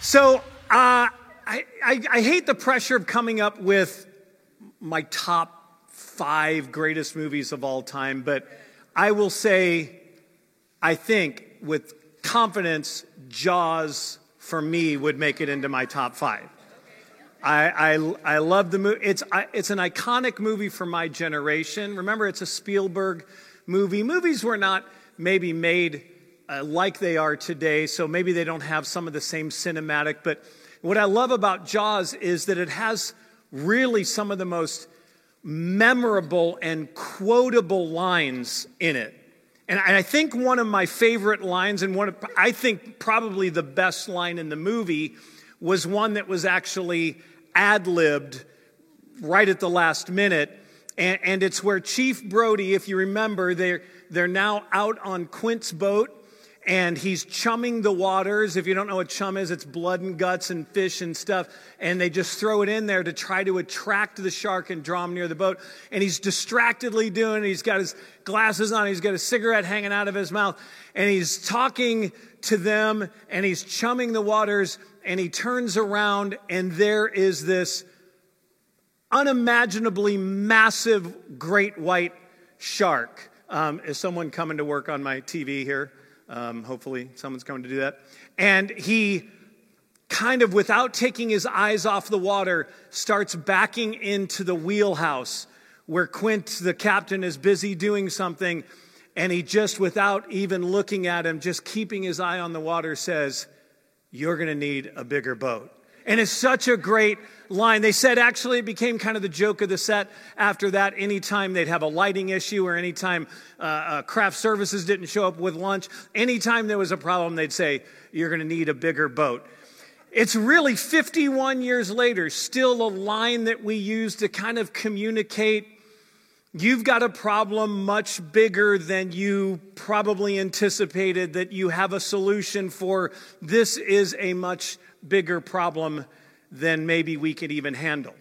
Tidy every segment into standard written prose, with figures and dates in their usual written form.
So I hate the pressure of coming up with my top 5 greatest movies of all time, but I will say, I think with confidence, Jaws for me would make it into my top 5. I love the movie. It's an iconic movie for my generation. Remember, it's a Spielberg movie. Movies were not maybe made like they are today, so maybe they don't have some of the same cinematic. But what I love about Jaws is that it has really some of the most memorable and quotable lines in it. And I think one of my favorite lines, and I think probably the best line in the movie, was one that was actually ad-libbed right at the last minute. And it's where Chief Brody, if you remember, they're now out on Quint's boat, and he's chumming the waters. If you don't know what chum is, it's blood and guts and fish and stuff. And they just throw it in there to try to attract the shark and draw him near the boat. And he's distractedly doing it. He's got his glasses on. He's got a cigarette hanging out of his mouth. And he's talking to them, and he's chumming the waters. And he turns around, and there is this unimaginably massive great white shark. Is someone coming to work on my TV here? Hopefully someone's coming to do that. And he kind of, without taking his eyes off the water, starts backing into the wheelhouse where Quint, the captain, is busy doing something. And he just, without even looking at him, just keeping his eye on the water, says, "You're going to need a bigger boat." And it's such a great line. They said actually it became kind of the joke of the set after that. Anytime they'd have a lighting issue, or anytime craft services didn't show up with lunch, anytime there was a problem, they'd say, "You're going to need a bigger boat." It's really 51 years later, still a line that we use to kind of communicate, you've got a problem much bigger than you probably anticipated that you have a solution for. This is a much bigger problem than maybe we could even handle.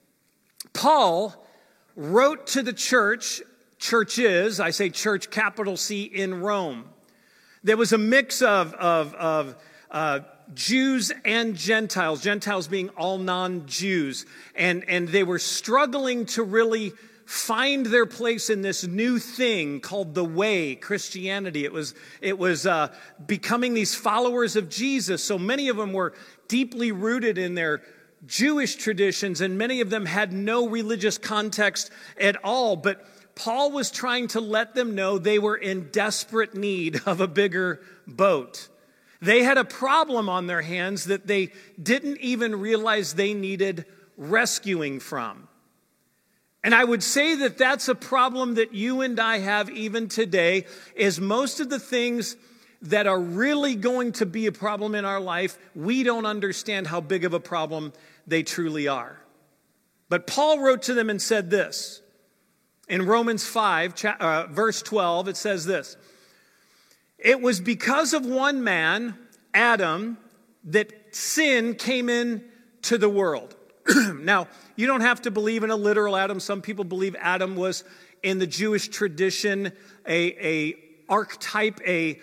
Paul wrote to the churches, I say church, capital C, in Rome. There was a mix of Jews and Gentiles, Gentiles being all non-Jews, and they were struggling to really find their place in this new thing called the way, Christianity. It was becoming these followers of Jesus. So many of them were deeply rooted in their Jewish traditions, and many of them had no religious context at all. But Paul was trying to let them know they were in desperate need of a bigger boat. They had a problem on their hands that they didn't even realize they needed rescuing from. And I would say that that's a problem that you and I have even today, is most of the things that are really going to be a problem in our life, we don't understand how big of a problem they truly are. But Paul wrote to them and said this. In Romans 5, verse 12, it says this: "It was because of one man, Adam, that sin came into the world." Now, you don't have to believe in a literal Adam. Some people believe Adam was, in the Jewish tradition, a archetype, a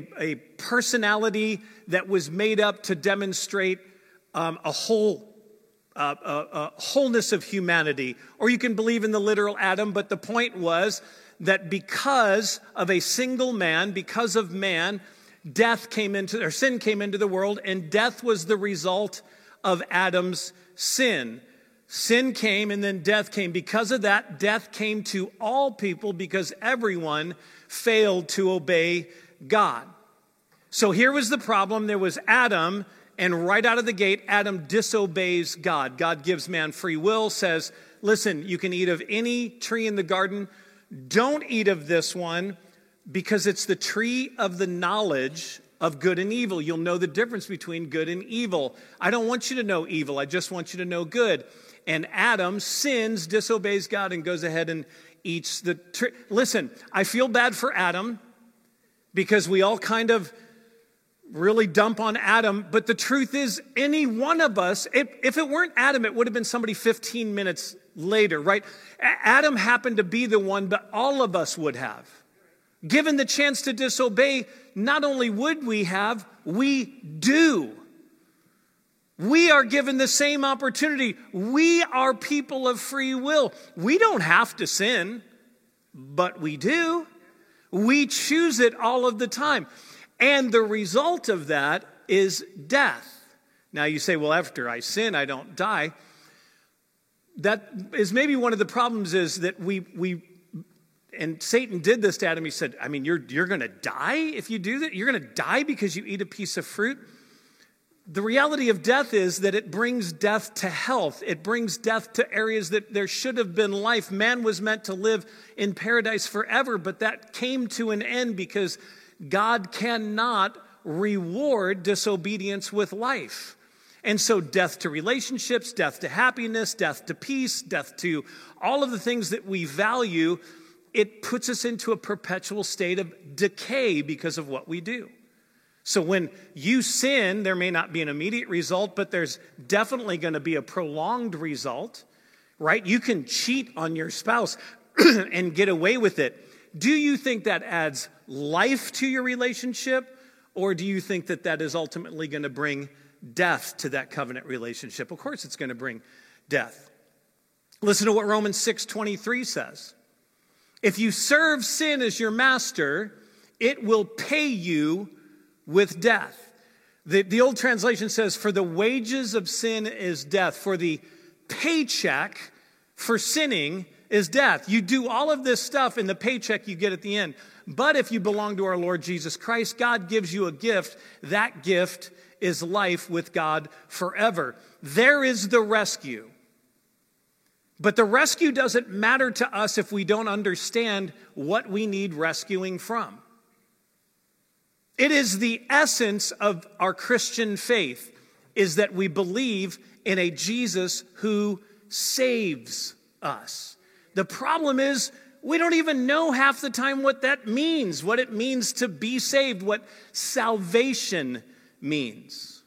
personality that was made up to demonstrate a wholeness of humanity. Or you can believe in the literal Adam, but the point was that because of a single man, because of man, sin came into the world, and death was the result of Adam's sin. Sin came, and then death came. Because of that, death came to all people because everyone failed to obey God. So here was the problem. There was Adam, and right out of the gate, Adam disobeys God. God gives man free will, says, listen, you can eat of any tree in the garden. Don't eat of this one, because it's the tree of the knowledge of good and evil. You'll know the difference between good and evil. I don't want you to know evil. I just want you to know good. And Adam sins, disobeys God, and goes ahead and eats the tree. Listen, I feel bad for Adam, because we all kind of really dump on Adam. But the truth is, any one of us, if it weren't Adam, it would have been somebody 15 minutes later, right? Adam happened to be the one, but all of us would have. Given the chance to disobey, not only would we have, we do. We are given the same opportunity. We are people of free will. We don't have to sin, but we do. We choose it all of the time. And the result of that is death. Now you say, well, after I sin, I don't die. That is maybe one of the problems, is that we and Satan did this to Adam. He said, I mean, you're going to die if you do that? You're going to die because you eat a piece of fruit? The reality of death is that it brings death to health. It brings death to areas that there should have been life. Man was meant to live in paradise forever, but that came to an end because God cannot reward disobedience with life. And so death to relationships, death to happiness, death to peace, death to all of the things that we value, it puts us into a perpetual state of decay because of what we do. So when you sin, there may not be an immediate result, but there's definitely going to be a prolonged result, right? You can cheat on your spouse and get away with it. Do you think that adds life to your relationship, or do you think that that is ultimately going to bring death to that covenant relationship? Of course it's going to bring death. Listen to what Romans 6:23 says. If you serve sin as your master, it will pay you with death. The old translation says, for the wages of sin is death. For the paycheck for sinning is death. You do all of this stuff and the paycheck you get at the end. But if you belong to our Lord Jesus Christ, God gives you a gift. That gift is life with God forever. There is the rescue. But the rescue doesn't matter to us if we don't understand what we need rescuing from. It is the essence of our Christian faith, is that we believe in a Jesus who saves us. The problem is we don't even know half the time what that means, what it means to be saved, what salvation means.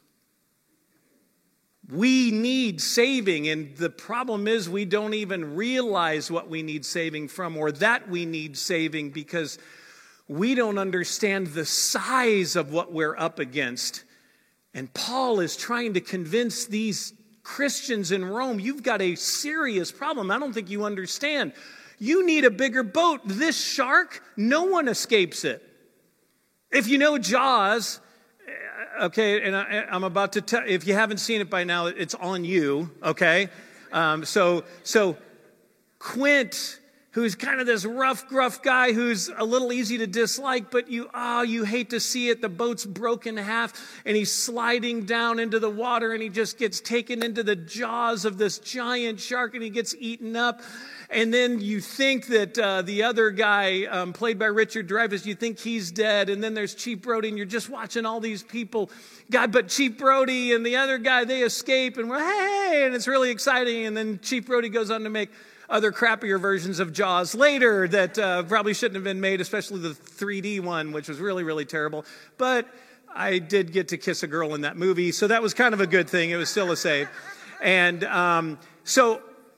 We need saving, and the problem is we don't even realize what we need saving from, or that we need saving, because we don't understand the size of what we're up against. And Paul is trying to convince these Christians in Rome, you've got a serious problem. I don't think you understand. You need a bigger boat. This shark, no one escapes it. If you know Jaws, okay, and I'm about to tell, if you haven't seen it by now, it's on you, okay? So Quint, who's kind of this rough, gruff guy who's a little easy to dislike, but you hate to see it. The boat's broken in half, and he's sliding down into the water, and he just gets taken into the jaws of this giant shark, and he gets eaten up. And then you think that the other guy, played by Richard Dreyfuss, you think he's dead. And then there's Chief Brody, and you're just watching all these people. But Chief Brody and the other guy, they escape, and we're, hey, and it's really exciting. And then Chief Brody goes on to make other crappier versions of Jaws later that probably shouldn't have been made, especially the 3D one, which was really, really terrible. But I did get to kiss a girl in that movie, so that was kind of a good thing. It was still a save. And so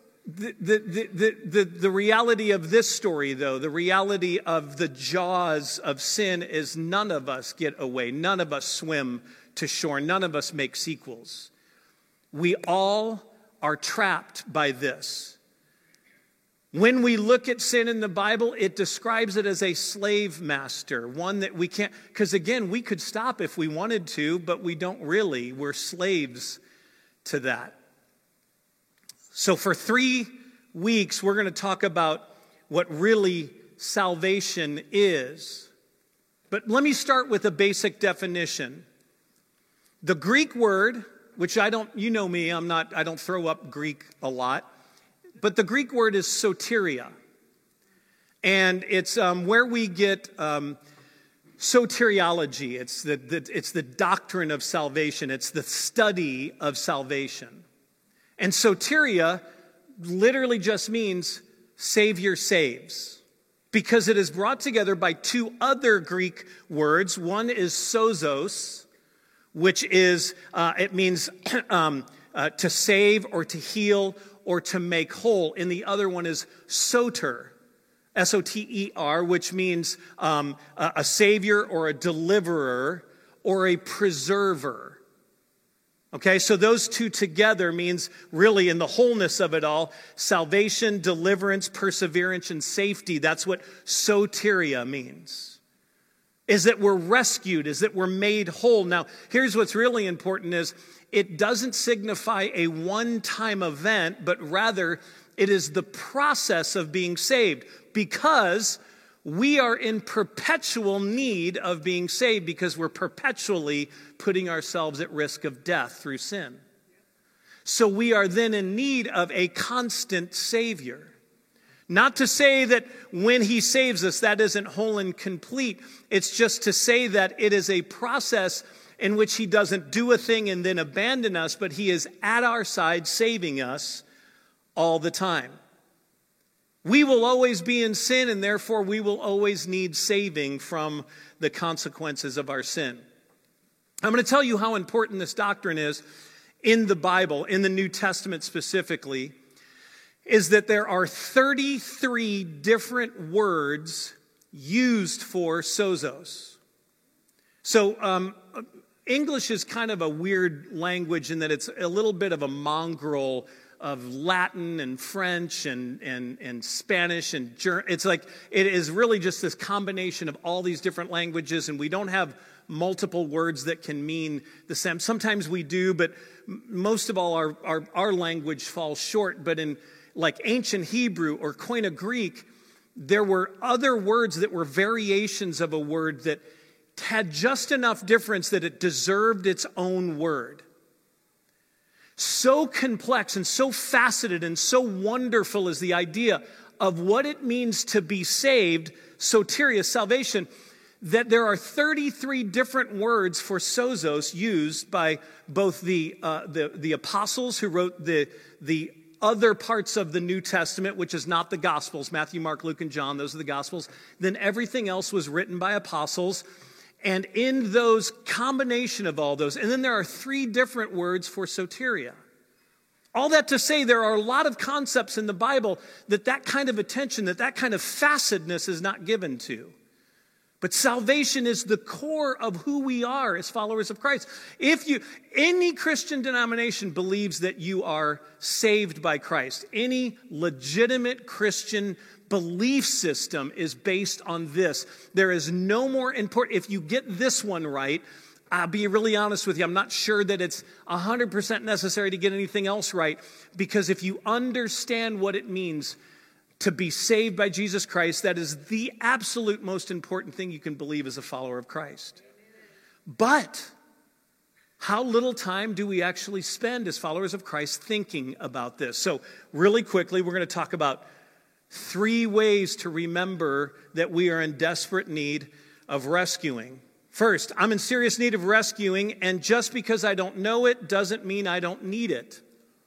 the reality of this story, though, the reality of the jaws of sin is none of us get away. None of us swim to shore. None of us make sequels. We all are trapped by this. When we look at sin in the Bible, it describes it as a slave master, one that we can't, because again, we could stop if we wanted to, but we don't really. We're slaves to that. So for 3 weeks, we're going to talk about what really salvation is. But let me start with a basic definition. The Greek word, which you know me, I don't throw up Greek a lot. But the Greek word is soteria, and it's where we get soteriology. It's the doctrine of salvation. It's the study of salvation. And soteria literally just means Savior saves, because it is brought together by 2 other Greek words. One is sozos, which is it means to save or to heal or to make whole. And the other one is soter, S-O-T-E-R, which means a savior or a deliverer or a preserver. Okay, so those two together means really in the wholeness of it all, salvation, deliverance, perseverance, and safety. That's what soteria means. Is that we're rescued, is that we're made whole. Now, here's what's really important is it doesn't signify a one-time event, but rather it is the process of being saved, because we are in perpetual need of being saved because we're perpetually putting ourselves at risk of death through sin. So we are then in need of a constant Savior. Not to say that when He saves us, that isn't whole and complete. It's just to say that it is a process in which He doesn't do a thing and then abandon us, but He is at our side saving us all the time. We will always be in sin, and therefore we will always need saving from the consequences of our sin. I'm going to tell you how important this doctrine is in the Bible, in the New Testament specifically, is that there are 33 different words used for sozos. So English is kind of a weird language in that it's a little bit of a mongrel of Latin and French and Spanish and German. It's like it is really just this combination of all these different languages, and we don't have multiple words that can mean the same. Sometimes we do, but most of all our language falls short. But in like ancient Hebrew or Koine Greek, there were other words that were variations of a word that had just enough difference that it deserved its own word. So complex and so faceted and so wonderful is the idea of what it means to be saved, soteria, salvation, that there are 33 different words for sozos used by both the apostles who wrote the other parts of the New Testament, which is not the Gospels, Matthew, Mark, Luke, and John, those are the Gospels. Then everything else was written by apostles. And in those combination of all those, and then there are 3 different words for soteria. All that to say, there are a lot of concepts in the Bible that kind of attention, that kind of facetedness is not given to. But salvation is the core of who we are as followers of Christ. Any Christian denomination believes that you are saved by Christ. Any legitimate Christian belief system is based on this. There is no more important. If you get this one right, I'll be really honest with you, I'm not sure that it's 100% necessary to get anything else right, because if you understand what it means to be saved by Jesus Christ, that is the absolute most important thing you can believe as a follower of Christ. But how little time do we actually spend as followers of Christ thinking about this? So really quickly, we're going to talk about 3 ways to remember that we are in desperate need of rescuing. First, I'm in serious need of rescuing, and just because I don't know it doesn't mean I don't need it.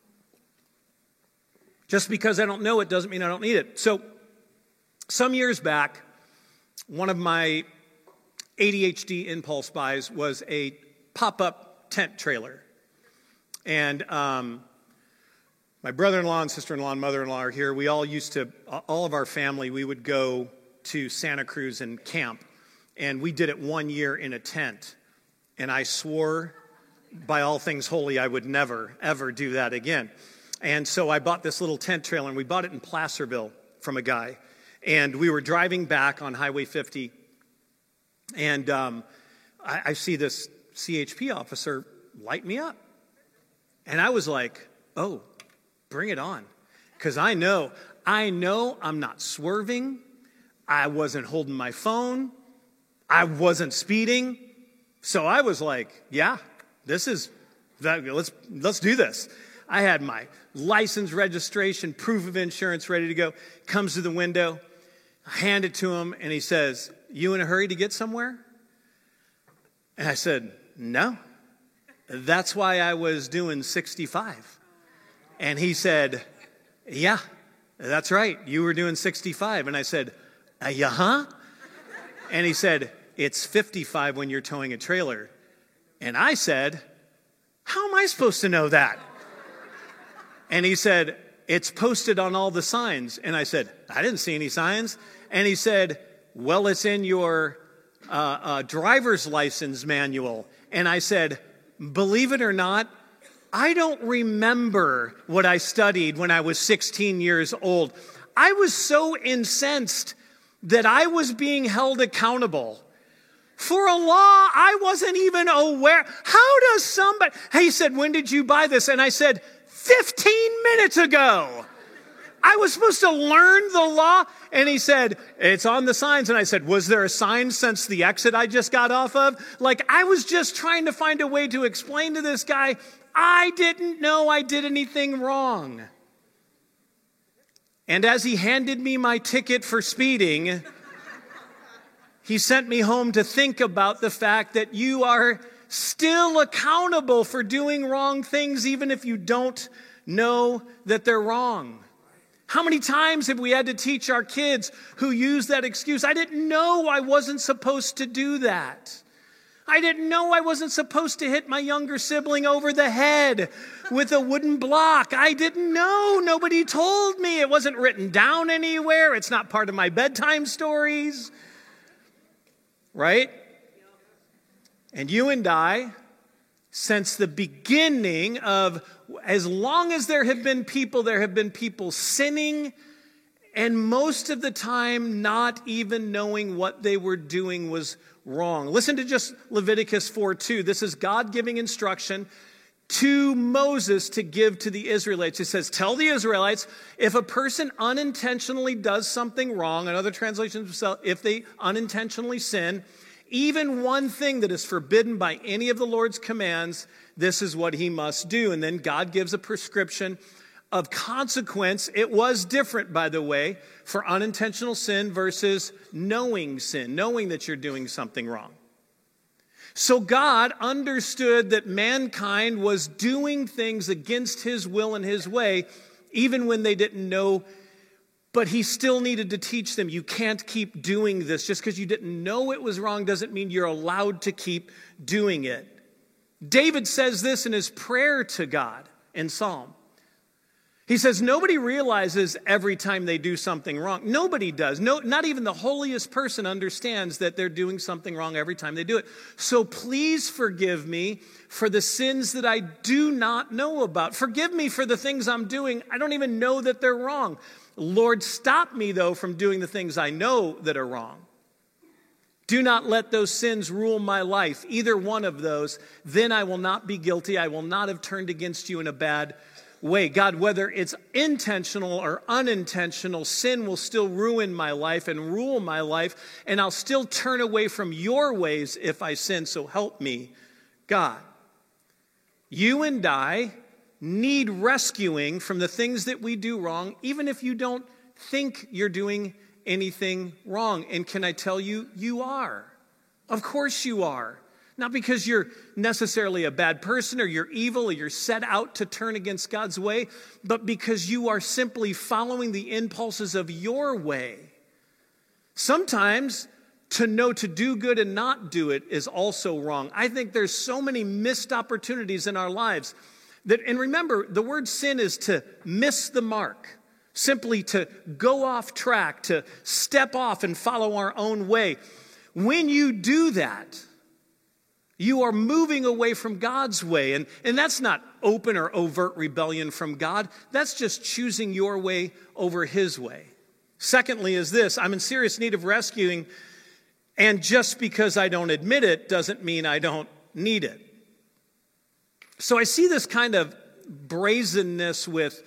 Just because I don't know it doesn't mean I don't need it. So, some years back, one of my ADHD impulse buys was a pop-up tent trailer. And my brother-in-law and sister-in-law and mother-in-law are here. We all all of our family, we would go to Santa Cruz and camp. And we did it 1 year in a tent. And I swore by all things holy I would never, ever do that again. And so I bought this little tent trailer, and we bought it in Placerville from a guy. And we were driving back on Highway 50, and I see this CHP officer light me up. And I was like, oh, bring it on. Because I know I'm not swerving. I wasn't holding my phone. I wasn't speeding. So I was like, yeah, let's do this. I had my license, registration, proof of insurance ready to go. Comes to the window, I hand it to him, and he says, "You in a hurry to get somewhere?" And I said, "No. That's why I was doing 65. And he said, "Yeah, that's right. You were doing 65. And I said, "Yeah, huh?" And he said, "It's 55 when you're towing a trailer." And I said, "How am I supposed to know that?" And he said, "It's posted on all the signs." And I said, "I didn't see any signs." And he said, "Well, it's in your driver's license manual." And I said, "Believe it or not, I don't remember what I studied when I was 16 years old. I was so incensed that I was being held accountable for a law I wasn't even aware. How does somebody, he said, when did you buy this? And I said, 15 minutes ago. I was supposed to learn the law. And he said, it's on the signs. And I said, was there a sign since the exit I just got off of? Like, I was just trying to find a way to explain to this guy, I didn't know I did anything wrong. And as he handed me my ticket for speeding, he sent me home to think about the fact that you are still accountable for doing wrong things, even if you don't know that they're wrong. How many times have we had to teach our kids who use that excuse? I didn't know I wasn't supposed to do that. I didn't know I wasn't supposed to hit my younger sibling over the head with a wooden block. I didn't know. Nobody told me. It wasn't written down anywhere. It's not part of my bedtime stories. Right? And you and I, since the beginning of, as long as there have been people sinning, and most of the time not even knowing what they were doing was wrong. Listen to just Leviticus 4:2. This is God giving instruction to Moses to give to the Israelites. He says, tell the Israelites, if a person unintentionally does something wrong, and other translations, if they unintentionally sin, even one thing that is forbidden by any of the Lord's commands, this is what he must do. And then God gives a prescription of consequence. It was different, by the way, for unintentional sin versus knowing sin, knowing that you're doing something wrong. So God understood that mankind was doing things against his will and his way, even when they didn't know. But he still needed to teach them, you can't keep doing this. Just because you didn't know it was wrong doesn't mean you're allowed to keep doing it. David says this in his prayer to God in Psalm. He says, nobody realizes every time they do something wrong. Nobody does. No, not even the holiest person understands that they're doing something wrong every time they do it. So please forgive me for the sins that I do not know about. Forgive me for the things I'm doing. I don't even know that they're wrong. Lord, stop me, though, from doing the things I know that are wrong. Do not let those sins rule my life, either one of those. Then I will not be guilty. I will not have turned against you in a bad way. God, whether it's intentional or unintentional, sin will still ruin my life and rule my life, and I'll still turn away from your ways if I sin, so help me, God. You and I need rescuing from the things that we do wrong, even if you don't think you're doing anything wrong. And can I tell you, you are. Of course you are. Not because you're necessarily a bad person or you're evil or you're set out to turn against God's way, but because you are simply following the impulses of your way. Sometimes to know to do good and not do it is also wrong. I think there's so many missed opportunities in our lives that, and remember, the word sin is to miss the mark, simply to go off track, to step off and follow our own way. When you do that, you are moving away from God's way. And that's not open or overt rebellion from God. That's just choosing your way over his way. Secondly is this, I'm in serious need of rescuing, and just because I don't admit it doesn't mean I don't need it. So I see this kind of brazenness with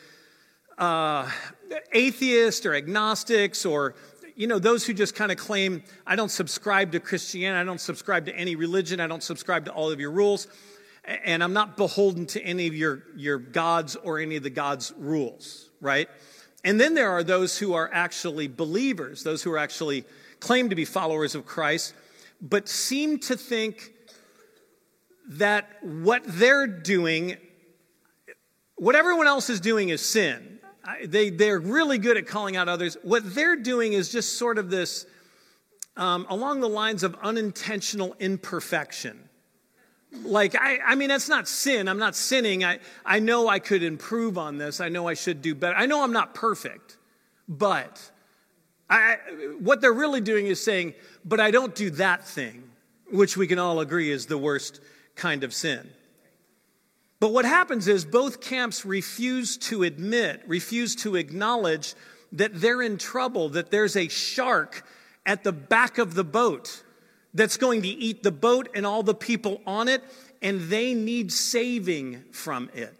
atheists or agnostics or those who just kind of claim, I don't subscribe to Christianity, I don't subscribe to any religion, I don't subscribe to all of your rules, and I'm not beholden to any of your gods or any of the gods' rules, right? And then there are those who are actually believers, those who are actually claim to be followers of Christ, but seem to think that what they're doing, what everyone else is doing is sin. They're really good at calling out others. What they're doing is just sort of this, along the lines of unintentional imperfection. Like, I mean, that's not sin. I'm not sinning. I know I could improve on this. I know I should do better. I know I'm not perfect. But what they're really doing is saying, but I don't do that thing, which we can all agree is the worst kind of sin. But what happens is both camps refuse to acknowledge that they're in trouble, that there's a shark at the back of the boat that's going to eat the boat and all the people on it, and they need saving from it.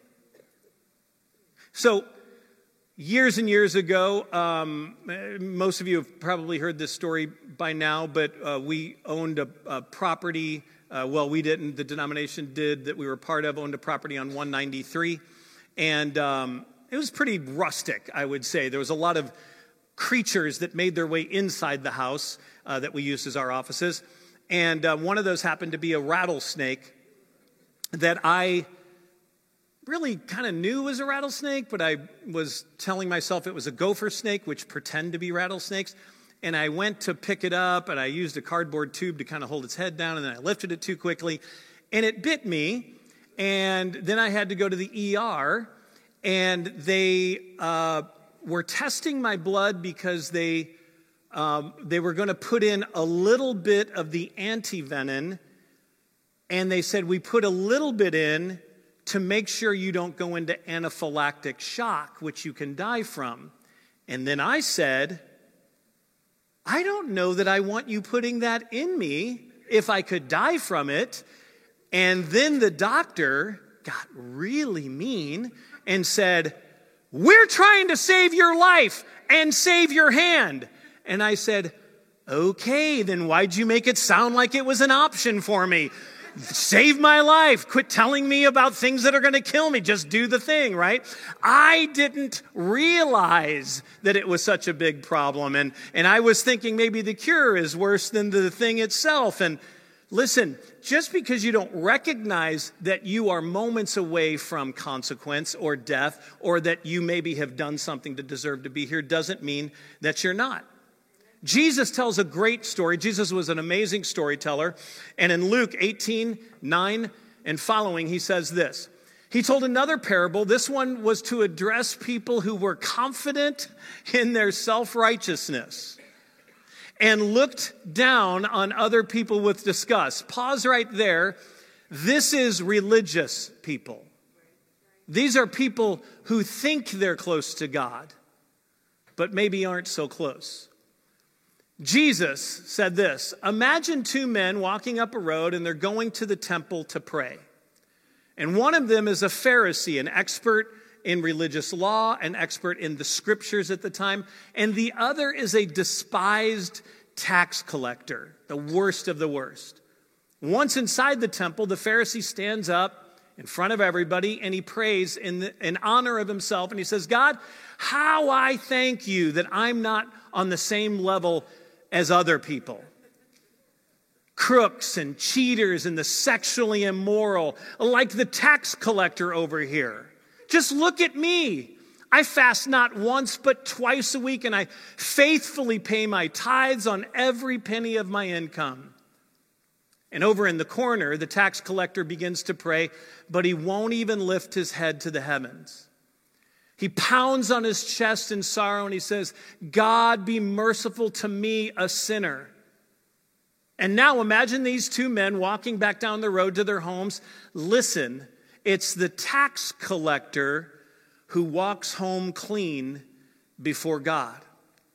So, years and years ago, most of you have probably heard this story by now, but we owned a property. Well, we didn't. The denomination did that we were part of, owned a property on 193. And it was pretty rustic, I would say. There was a lot of creatures that made their way inside the house that we used as our offices. And one of those happened to be a rattlesnake that I really kind of knew was a rattlesnake, but I was telling myself it was a gopher snake, which pretend to be rattlesnakes. And I went to pick it up, and I used a cardboard tube to kind of hold its head down, and then I lifted it too quickly, and it bit me. And then I had to go to the ER, and they were testing my blood because they were going to put in a little bit of the antivenin, and they said, we put a little bit in to make sure you don't go into anaphylactic shock, which you can die from. And then I said, I don't know that I want you putting that in me if I could die from it. And then the doctor got really mean and said, we're trying to save your life and save your hand. And I said, okay, then why'd you make it sound like it was an option for me? Save my life. Quit telling me about things that are going to kill me. Just do the thing, right? I didn't realize that it was such a big problem. And I was thinking maybe the cure is worse than the thing itself. And listen, just because you don't recognize that you are moments away from consequence or death, or that you maybe have done something to deserve to be here, doesn't mean that you're not. Jesus tells a great story. Jesus was an amazing storyteller. And in Luke 18:9 and following, he says this. He told another parable. This one was to address people who were confident in their self-righteousness and looked down on other people with disgust. Pause right there. This is religious people. These are people who think they're close to God, but maybe aren't so close. Jesus said this, imagine two men walking up a road and they're going to the temple to pray. And one of them is a Pharisee, an expert in religious law, an expert in the scriptures at the time. And the other is a despised tax collector, the worst of the worst. Once inside the temple, the Pharisee stands up in front of everybody and he prays in honor of himself. And he says, God, how I thank you that I'm not on the same level as other people. Crooks and cheaters and the sexually immoral, like the tax collector over here. Just look at me. I fast not once but twice a week, and I faithfully pay my tithes on every penny of my income. And over in the corner, the tax collector begins to pray, but he won't even lift his head to the heavens. He pounds on his chest in sorrow and he says, God, be merciful to me, a sinner. And now imagine these two men walking back down the road to their homes. Listen, it's the tax collector who walks home clean before God.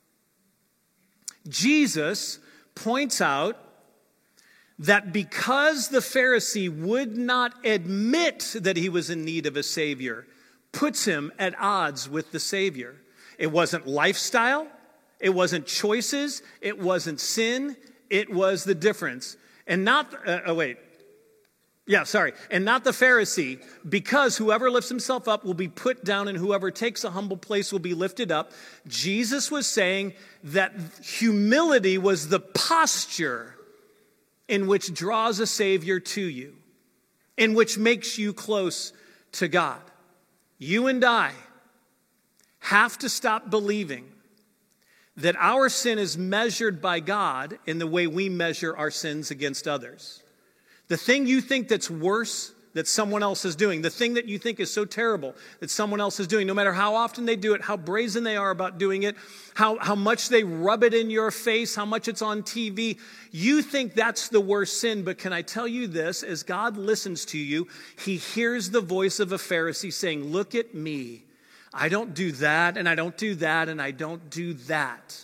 Jesus points out that because the Pharisee would not admit that he was in need of a Savior, puts him at odds with the Savior. It wasn't lifestyle. It wasn't choices. It wasn't sin. It was the difference. And not, and not the Pharisee, because whoever lifts himself up will be put down and whoever takes a humble place will be lifted up. Jesus was saying that humility was the posture in which draws a Savior to you, in which makes you close to God. You and I have to stop believing that our sin is measured by God in the way we measure our sins against others. The thing you think that's worse that someone else is doing, the thing that you think is so terrible that someone else is doing, no matter how often they do it, how brazen they are about doing it, how much they rub it in your face, how much it's on TV, you think that's the worst sin. But can I tell you this, as God listens to you, he hears the voice of a Pharisee saying, look at me. I don't do that, and I don't do that, and I don't do that.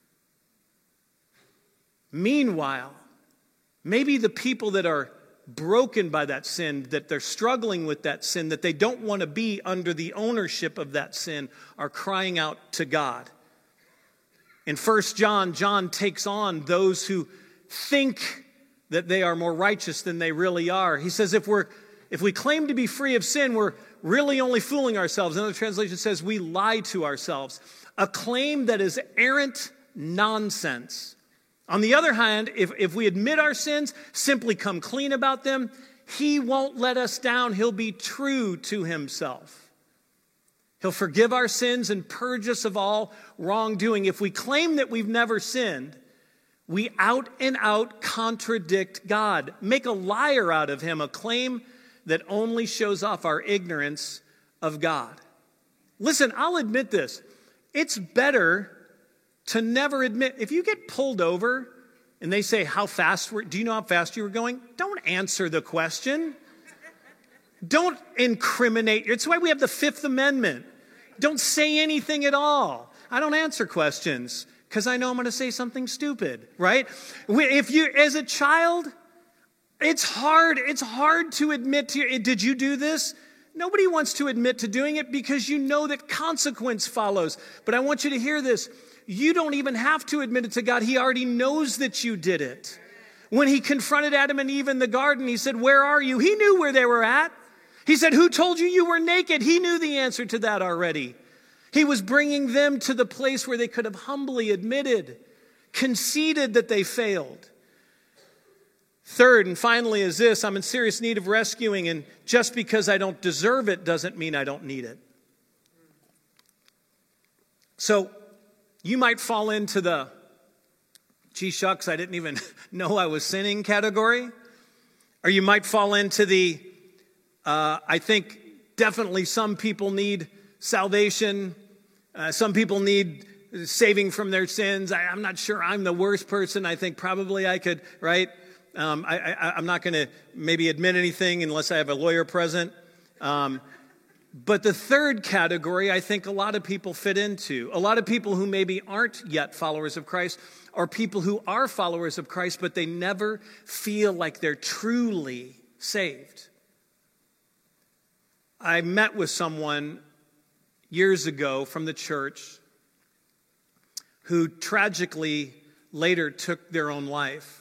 Meanwhile, maybe the people that are broken by that sin, that they're struggling with that sin, that they don't want to be under the ownership of that sin, are crying out to God. In 1 John, John takes on those who think that they are more righteous than they really are. He says if we claim to be free of sin, we're really only fooling ourselves. Another translation says we lie to ourselves. A claim that is arrant nonsense. On the other hand, if we admit our sins, simply come clean about them, he won't let us down. He'll be true to himself. He'll forgive our sins and purge us of all wrongdoing. If we claim that we've never sinned, we out and out contradict God, make a liar out of him, a claim that only shows off our ignorance of God. Listen, I'll admit this. It's better to never admit. If you get pulled over and they say, do you know how fast you were going? Don't answer the question. Don't incriminate. It's why we have the Fifth Amendment. Don't say anything at all. I don't answer questions because I know I'm going to say something stupid, right? If you, as a child, it's hard to admit to, did you do this? Nobody wants to admit to doing it because you know that consequence follows. But I want you to hear this. You don't even have to admit it to God. He already knows that you did it. When he confronted Adam and Eve in the garden, he said, where are you? He knew where they were at. He said, who told you you were naked? He knew the answer to that already. He was bringing them to the place where they could have humbly admitted, conceded that they failed. Third and finally is this: I'm in serious need of rescuing, and just because I don't deserve it doesn't mean I don't need it. So you might fall into the, gee shucks, I didn't even know I was sinning category. Or you might fall into the, I think definitely some people need salvation. Some people need saving from their sins. I'm not sure I'm the worst person. I think probably I could, right? I'm not going to maybe admit anything unless I have a lawyer present. But the third category, I think a lot of people fit into. A lot of people who maybe aren't yet followers of Christ, or people who are followers of Christ, but they never feel like they're truly saved. I met with someone years ago from the church who tragically later took their own life.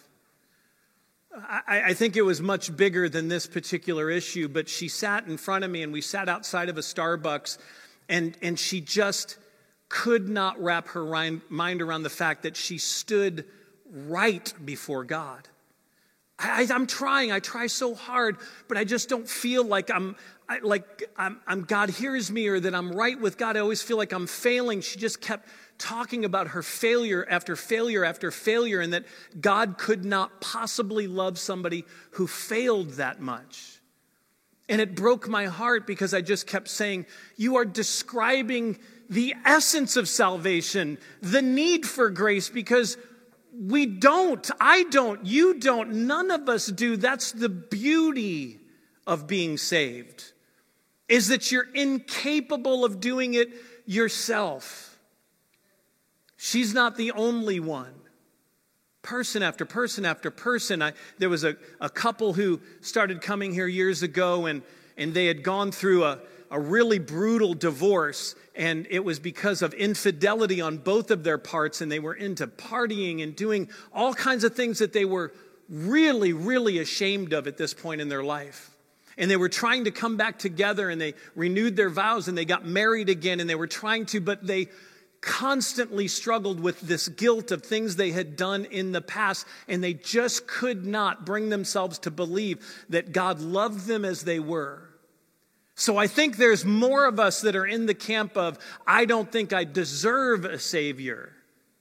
I think it was much bigger than this particular issue, but she sat in front of me and we sat outside of a Starbucks, and she just could not wrap her mind around the fact that she stood right before God. I'm trying. I try so hard, but I just don't feel like I'm God hears me, or that I'm right with God. I always feel like I'm failing. She just kept talking about her failure after failure after failure, and that God could not possibly love somebody who failed that much. And it broke my heart because I just kept saying, you are describing the essence of salvation, the need for grace, because we don't, I don't, you don't, none of us do. That's the beauty of being saved, is that you're incapable of doing it yourself. She's not the only one. Person after person after person. There was a couple who started coming here years ago, and they had gone through a really brutal divorce, and it was because of infidelity on both of their parts, and they were into partying and doing all kinds of things that they were really, really ashamed of at this point in their life. And they were trying to come back together, and they renewed their vows, and they got married again, and they were trying to, but they constantly struggled with this guilt of things they had done in the past, and they just could not bring themselves to believe that God loved them as they were. So I think there's more of us that are in the camp of, I don't think I deserve a Savior.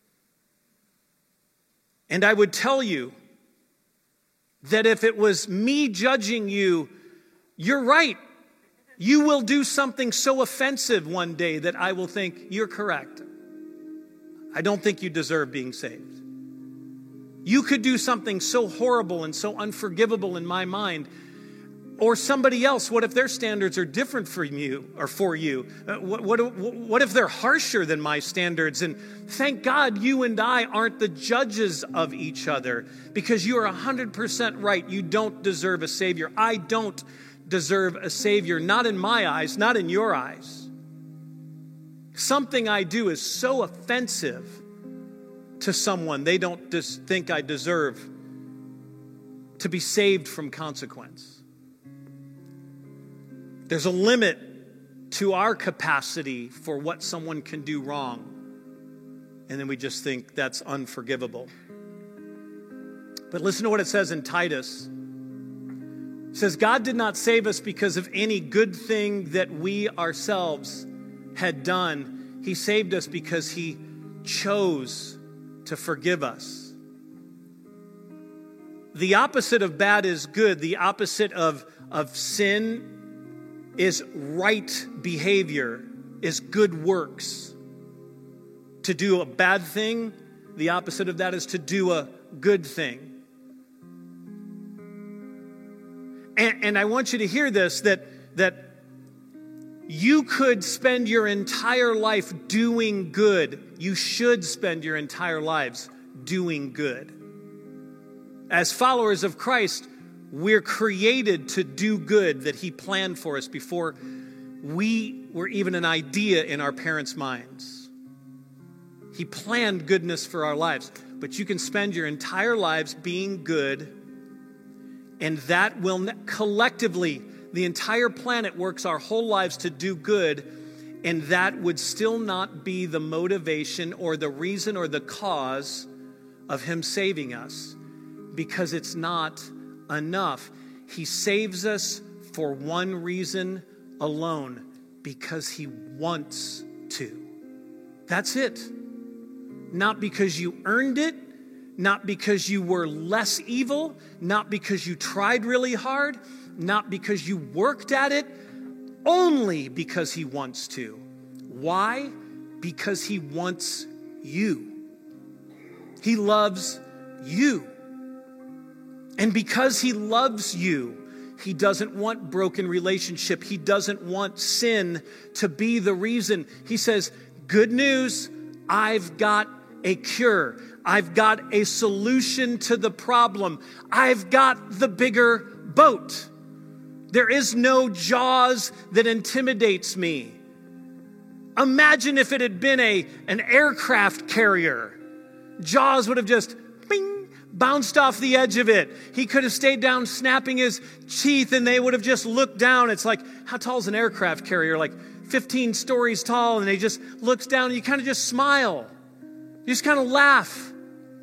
And I would tell you that if it was me judging you, You're right. You will do something so offensive one day that I will think, you're correct. I don't think you deserve being saved. You could do something so horrible and so unforgivable in my mind. Or somebody else, what if their standards are different from you or for you? What if they're harsher than my standards? And thank God you and I aren't the judges of each other, because you are 100% right. You don't deserve a Savior. I don't deserve a Savior, not in my eyes, not in your eyes. Something I do is so offensive to someone, they don't just think I deserve to be saved from consequence. There's a limit to our capacity for what someone can do wrong, and then we just think that's unforgivable. But listen to what it says in Titus. It says, God did not save us because of any good thing that we ourselves had done. He saved us because he chose to forgive us. The opposite of bad is good. The opposite of sin is right behavior, is good works. To do a bad thing, the opposite of that is to do a good thing. And I want you to hear this, that you could spend your entire life doing good. You should spend your entire lives doing good. As followers of Christ, we're created to do good that he planned for us before we were even an idea in our parents' minds. He planned goodness for our lives. But you can spend your entire lives being good, and that will collectively, the entire planet works our whole lives to do good, and that would still not be the motivation or the reason or the cause of him saving us, because it's not enough. He saves us for one reason alone, because he wants to. That's it. Not because you earned it, not because you were less evil, not because you tried really hard, not because you worked at it, only because he wants to. Why? Because he wants you. He loves you. And because he loves you, he doesn't want broken relationship. He doesn't want sin to be the reason. He says, good news, I've got a cure. I've got a solution to the problem. I've got the bigger boat. There is no Jaws that intimidates me. Imagine if it had been an aircraft carrier. Jaws would have just bounced off the edge of it. He could have stayed down snapping his teeth, and they would have just looked down. It's like, how tall is an aircraft carrier? Like 15 stories tall, and he just looks down, and you kind of just smile. You just kind of laugh.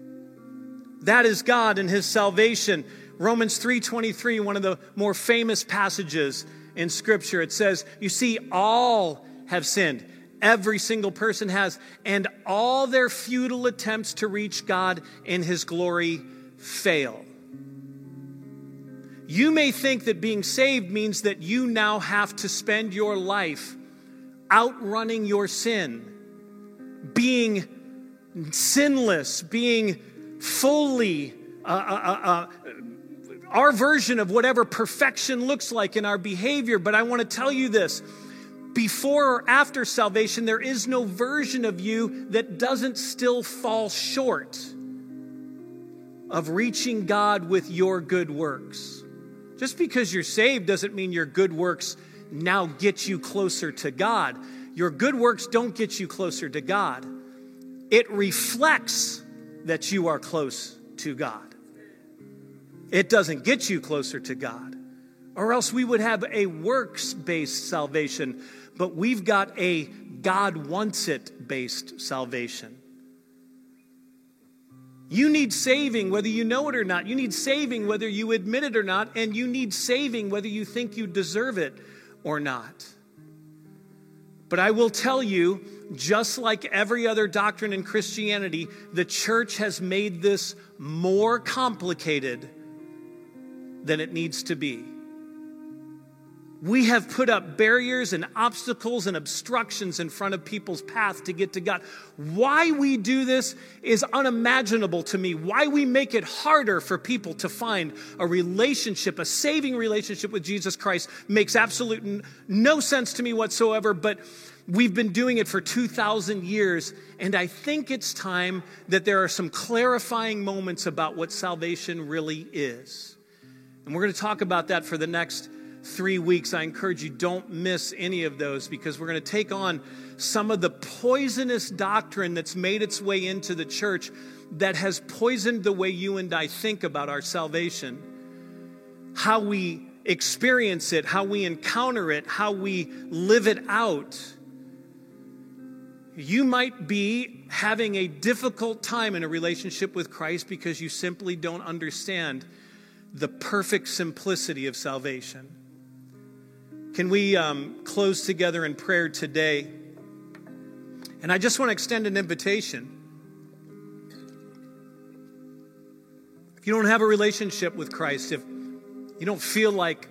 That is God and his salvation. Romans 3:23, one of the more famous passages in Scripture, it says, you see, all have sinned. Every single person has. And all their futile attempts to reach God in his glory fail. You may think that being saved means that you now have to spend your life outrunning your sin, being sinless, being fully our version of whatever perfection looks like in our behavior. But I want to tell you this. Before or after salvation, there is no version of you that doesn't still fall short of reaching God with your good works. Just because you're saved doesn't mean your good works now get you closer to God. Your good works don't get you closer to God. It reflects that you are close to God. It doesn't get you closer to God. Or else we would have a works-based salvation. But we've got a God wants it-based salvation. You need saving whether you know it or not. You need saving whether you admit it or not. And you need saving whether you think you deserve it or not. But I will tell you, just like every other doctrine in Christianity, the church has made this more complicated than it needs to be. We have put up barriers and obstacles and obstructions in front of people's path to get to God. Why we do this is unimaginable to me. Why we make it harder for people to find a relationship, a saving relationship with Jesus Christ, makes absolute no sense to me whatsoever, but we've been doing it for 2,000 years, and I think it's time that there are some clarifying moments about what salvation really is. And we're going to talk about that for the next 3 weeks. I encourage you, don't miss any of those, because we're going to take on some of the poisonous doctrine that's made its way into the church that has poisoned the way you and I think about our salvation, how we experience it, how we encounter it, how we live it out. You might be having a difficult time in a relationship with Christ because you simply don't understand the perfect simplicity of salvation. Can we close together in prayer today? And I just want to extend an invitation. If you don't have a relationship with Christ, if you don't feel like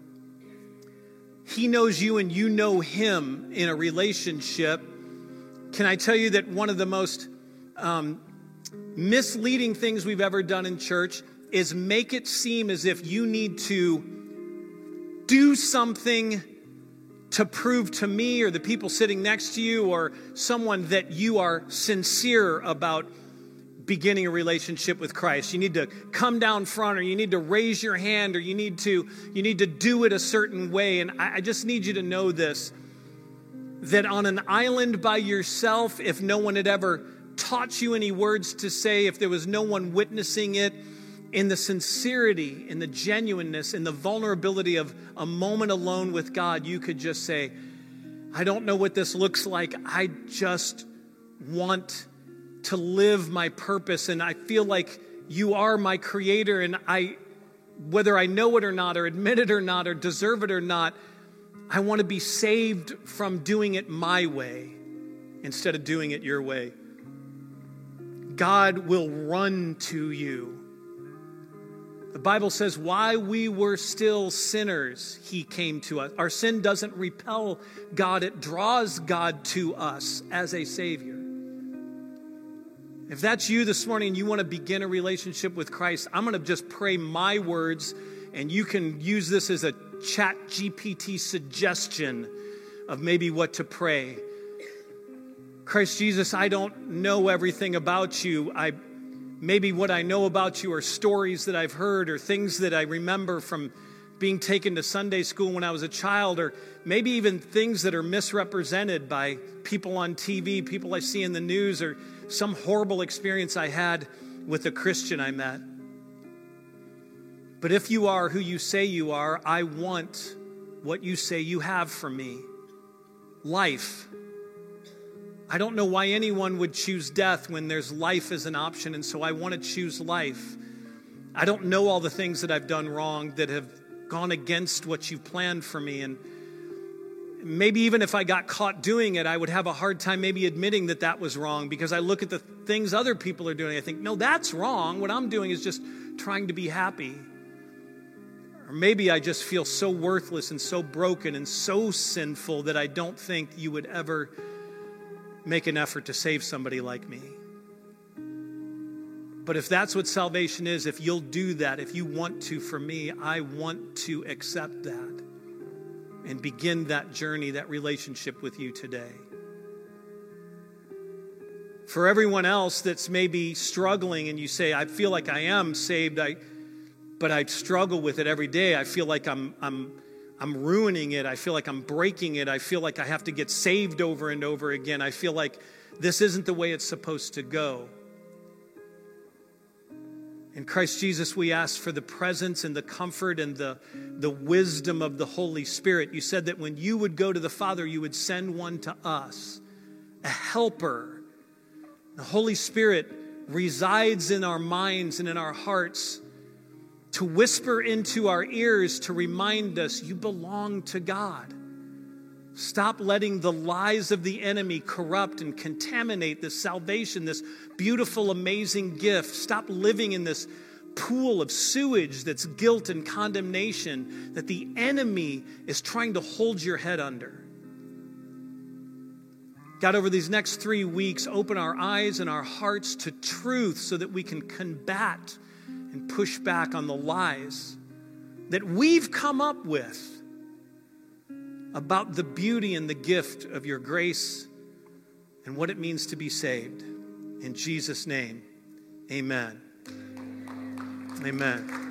He knows you and you know Him in a relationship, can I tell you that one of the most misleading things we've ever done in church is make it seem as if you need to do something to prove to me or the people sitting next to you or someone that you are sincere about beginning a relationship with Christ. You need to come down front, or you need to raise your hand, or you need to do it a certain way. And I just need you to know this, that on an island by yourself, if no one had ever taught you any words to say, if there was no one witnessing it, in the sincerity, in the genuineness, in the vulnerability of a moment alone with God, you could just say, I don't know what this looks like. I just want to live my purpose, and I feel like you are my creator, and whether I know it or not, or admit it or not, or deserve it or not, I want to be saved from doing it my way instead of doing it your way. God will run to you. The Bible says, while we were still sinners, He came to us. Our sin doesn't repel God, it draws God to us as a Savior. If that's you this morning and you want to begin a relationship with Christ, I'm going to just pray my words, and you can use this as a ChatGPT suggestion of maybe what to pray. Christ Jesus, I don't know everything about you. Maybe what I know about you are stories that I've heard, or things that I remember from being taken to Sunday school when I was a child, or maybe even things that are misrepresented by people on TV, people I see in the news, or some horrible experience I had with a Christian I met. But if you are who you say you are, I want what you say you have for me. Life. I don't know why anyone would choose death when there's life as an option, and so I want to choose life. I don't know all the things that I've done wrong that have gone against what you've planned for me, and maybe even if I got caught doing it, I would have a hard time maybe admitting that that was wrong, because I look at the things other people are doing. I think, no, that's wrong. What I'm doing is just trying to be happy. Or maybe I just feel so worthless and so broken and so sinful that I don't think you would ever make an effort to save somebody like me. But if that's what salvation is, if you'll do that, if you want to for me, I want to accept that and begin that journey, that relationship with you today. For everyone else that's maybe struggling and you say, I feel like I am saved, but I struggle with it every day. I feel like I'm ruining it. I feel like I'm breaking it. I feel like I have to get saved over and over again. I feel like this isn't the way it's supposed to go. In Christ Jesus, we ask for the presence and the comfort and the wisdom of the Holy Spirit. You said that when you would go to the Father, you would send one to us, a helper. The Holy Spirit resides in our minds and in our hearts to whisper into our ears to remind us you belong to God. Stop letting the lies of the enemy corrupt and contaminate this salvation, this beautiful, amazing gift. Stop living in this pool of sewage that's guilt and condemnation that the enemy is trying to hold your head under. God, over these next 3 weeks, open our eyes and our hearts to truth so that we can combat and push back on the lies that we've come up with about the beauty and the gift of your grace and what it means to be saved. In Jesus' name, amen. Amen.